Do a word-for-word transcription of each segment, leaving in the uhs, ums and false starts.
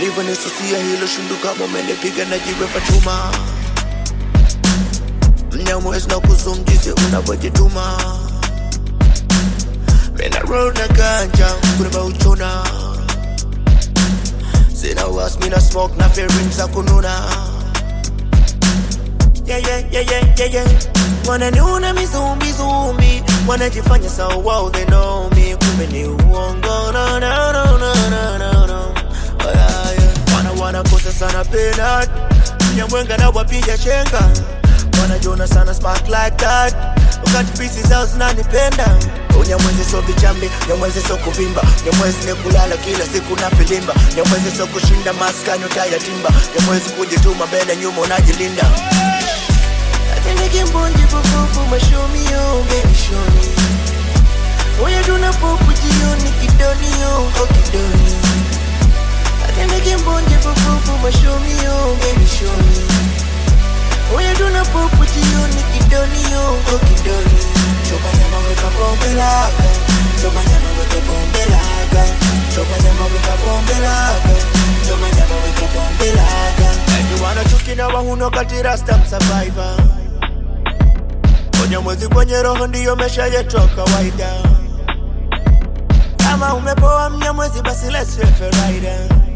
Ulivyo nisusia hilo shundu kama umenipiga na jiwe Fatuma. Mnyamwezi na kuzumjizi unavyojituma. Mina roll na ganja kuneba uchona. Sina was mina smoke na feelings za kununa. Yeah yeah yeah yeah yeah yeah. Wananiona mizumbi zumbi, wanajifanya sawa wow they know me. Kumbe ni uongo no no no no no no no. Oh yeah yeah. Wana wana kosa sana penat. Mnyamwenga na wapiga chenga. Wanajona sana spark like that. Wakati pieces zao zinanipenda. Unyamwezi so bichambi, nyamwezi so kuvimba. Nyamwezi ni kulala kila siku na filimba. Nyamwezi so kushinda maskani utayatimba. Nyamwezi kujituma mbele nyuma unajilinda. Atende kimbonji fufufu mashomi yo, baby show me. Oya duna popu jioni kidoni yo, oh kidoni. Atende kimbonji fufufu mashomi yo, baby show me. Oya duna popu jioni kidoni yo, oh kidoni. Chopa nyama weka bombe laga. Chopa nyama weka bombe laga. Chopa nyama weka bombe laga. Chopa nyama weka bombe laga. Anyuwana tukina wahuno kati rasta msurvivor. Unyamwezi kwenye roho ndiyo mesha yetu kawaida. Kama umepoa mnyamwezi basi let's refer rider.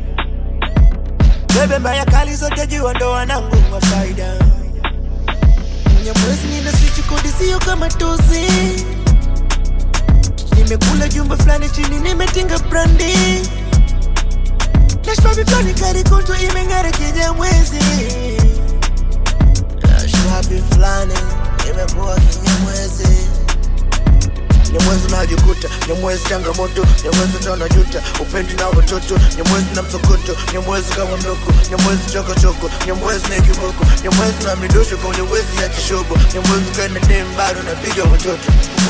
Bebe mbaya kali zote jua ndo wanangu wa faida. Mnyamwezi nina switch kodi siyo kama tozi. Nimekula jumba flani chini nimetinga brandi. Nashpabi flani kari konto imengare kinyamwezi. Nashpabi flani nimekuwa kinyamwezi. Nyamwezi unajikuta, nyamwezi changamoto. Nyamwezi utaonajuta, upendi na watoto. Nyamwezi na msokoto, nyamwezi kama mloko. Nyamwezi choko choko, nyamwezi na kiboko. Nyamwezi na midosho kwa nyamwezi ya kishobo. Nyamwezi kena dem bado napiga watoto.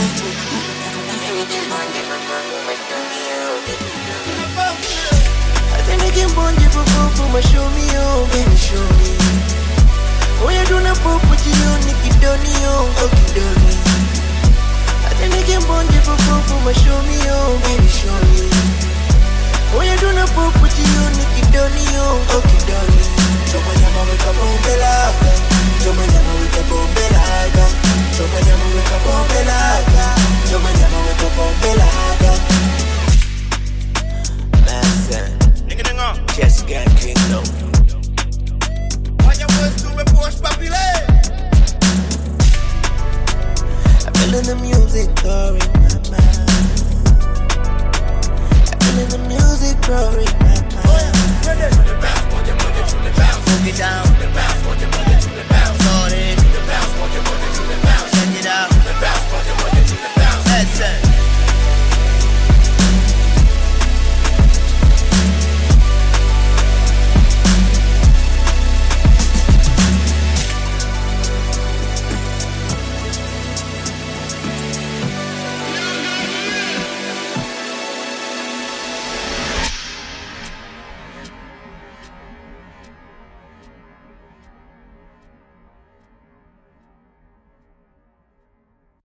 Atende kimbonji fufufu mashomi yo, baby show me. Oya duna popu jioni kidoni yo, oh kidoni. Atende kimbonji fufufu mashomi yo, baby show me. Oya duna popu jioni kidoni yo, oh kidoni. Choma nyama weka bombe laga. Choma nyama weka bombe laga. Choma nyama weka bombe laga. Choma nyama weka bombe laga. Master Nigga nigga Chess Gang Kingdom. I'm feeling the music growing in my mind. I'm feeling the music growing in my mind. Move it down.